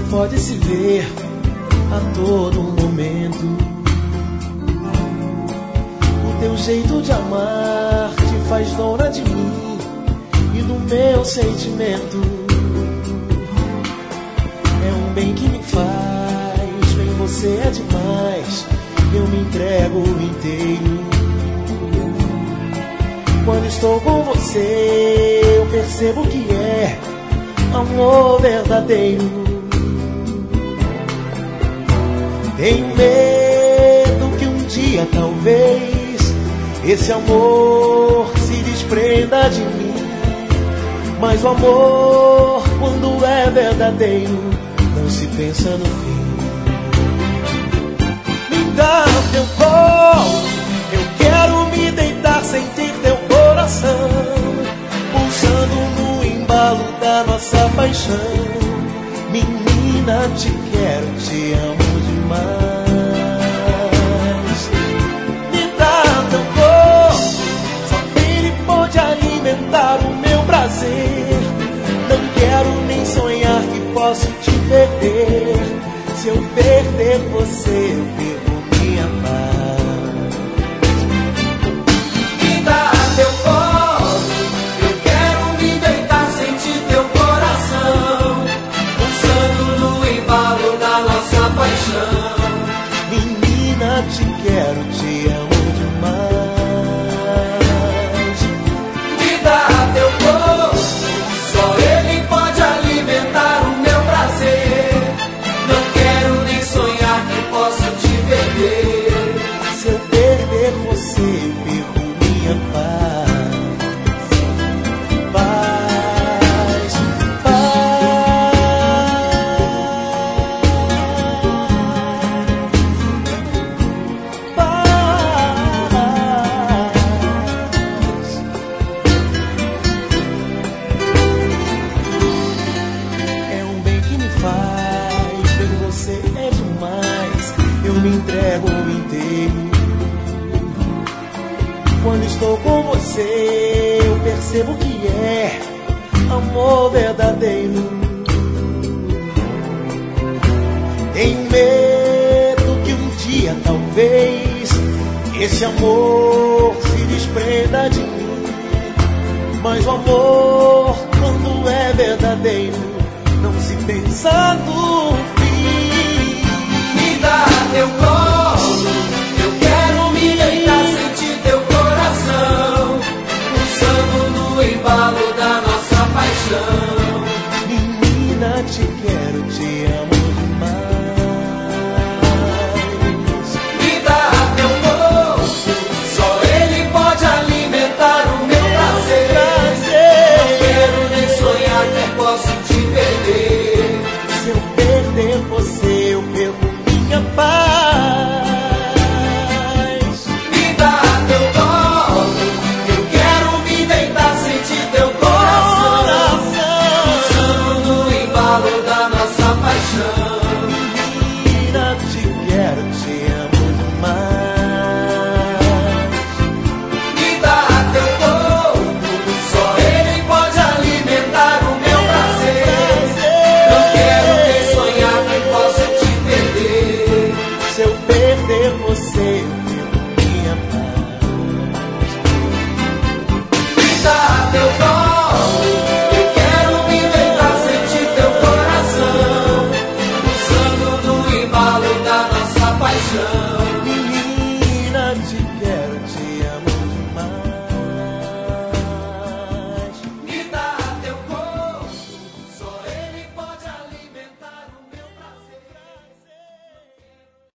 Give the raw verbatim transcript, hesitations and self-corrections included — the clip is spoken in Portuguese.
pode se ver a todo momento. O teu jeito de amar te faz dona de mim e do meu sentimento. É um bem que me faz, bem, você é demais. Eu me entrego inteiro. Quando estou com você, eu percebo que é amor verdadeiro. Tenho medo que um dia, talvez, esse amor se desprenda de mim. Mas o amor, quando é verdadeiro, não se pensa no fim. Me dá o teu colo, eu quero me deitar, sentir teu coração pulsando no embalo da nossa paixão. Menina, te quero, te amo demais. Me dá teu corpo, só ele pode alimentar o meu prazer. Não quero nem sonhar que posso te perder. Se eu perder você, eu perco minha paz. Me dá teu colo, eu quero me deitar, sentir teu coração pulsando no embalo da nossa paixão. Menina, te quero, te amo demais. Me dá teu corpo, só ele pode alimentar o meu prazer. Não quero nem sonhar que posso te perder. Se eu perder você, eu perco minha paz. Paz, paz. É um bem que me faz, ver você é demais. Eu me entrego inteiro. Quando estou com você, eu percebo que é amor verdadeiro. Tenho medo que um dia, talvez, esse amor se desprenda de mim. Mas o amor, quando é verdadeiro, não se pensa no fim. Me dá teu corpo,